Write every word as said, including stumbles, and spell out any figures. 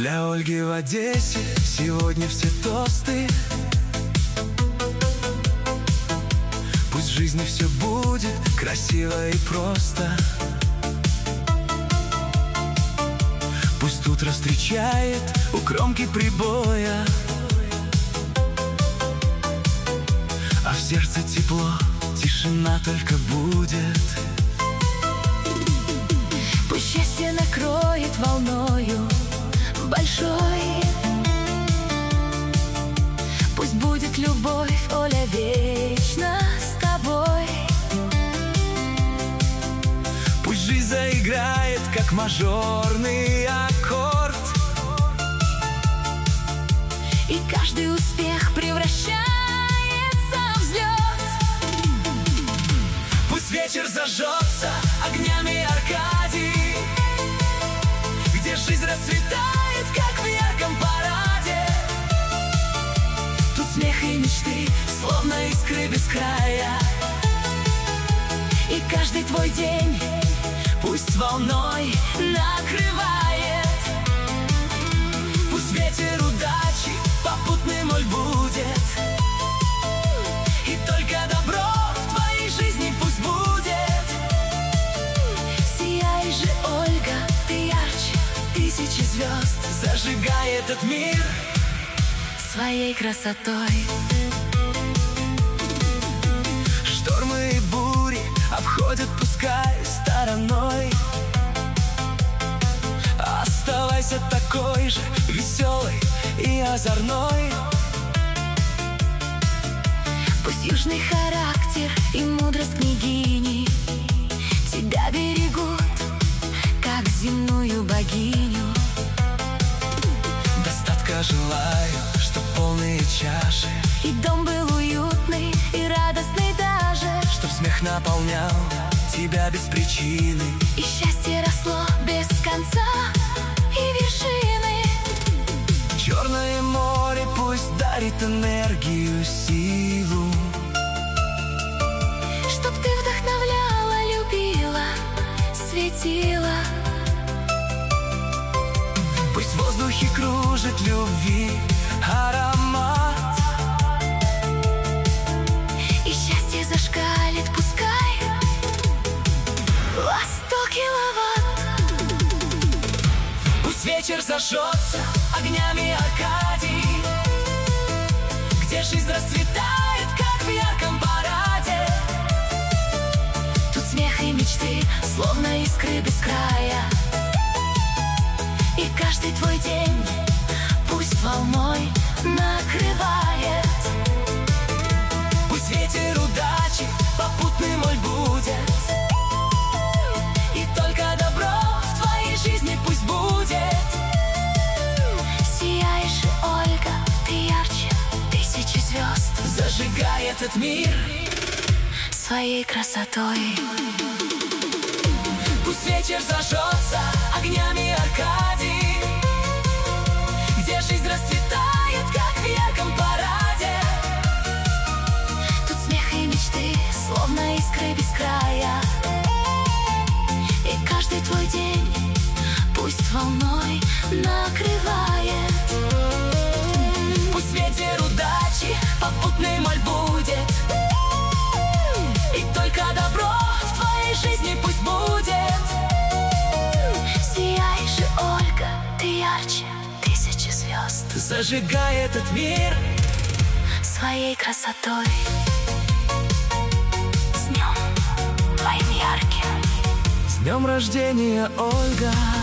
Для Ольги в Одессе сегодня все тосты. Пусть в жизни все будет красиво и просто. Пусть утро встречает у кромки прибоя, а в сердце тепло, тишина только будет. Пусть счастье накроет волною большой. Пусть будет любовь, Оля, вечно с тобой. Пусть жизнь заиграет, как мажорный аккорд, и каждый успех превращается в взлет. Пусть вечер зажжется огнями Аркадии, где жизнь расцветает, как в ярком параде. Тут смех и мечты, словно искры без края. И каждый твой день пусть волной накрывает. Пусть ветер удачи попутный моль будет, и только добро в твоей жизни пусть будет. Сияй же, Ольга, ты ярче тысячи звезд, зажигай этот мир своей красотой. Штормы и бури обходят пускай стороной. Оставайся такой же веселой и озорной. Пусть южный характер и мудрость княгини тебя берегут, как земную богиню. Достатка желаю, чтоб полные чаши, и дом был уютный и радостный даже, чтоб смех наполнял тебя без причины, и счастье росло без конца и вершины. Черное море пусть дарит энергию, силу, чтоб ты вдохновляла, любила, светила. Пусть в воздухе кружит любви аромат, и счастье зашкалит, пускай во сто киловатт. Пусть вечер зажжется огнями Аркадии, где жизнь расцветает, как в ярком параде. Тут смех и мечты, словно искры без края. И каждый твой день пусть волной накрывает. Пусть ветер удачи попутный моль будет, и только добро в твоей жизни пусть будет. Сияй же, Ольга, ты ярче тысячи звезд, зажигай этот мир своей красотой. Пусть вечер зажжется огнями Аркадии, где жизнь расцветает, как в ярком параде. Тут смех и мечты, словно искры без края. И каждый твой день пусть волной накрывает. Пусть ветер удачи попутный моль будет, и только добро в твоей жизни пусть будет. Сияй же, Ольга, ты ярче тысячи звезд, зажигай этот мир своей красотой. С днем твоим ярким, с днем рождения, Ольга!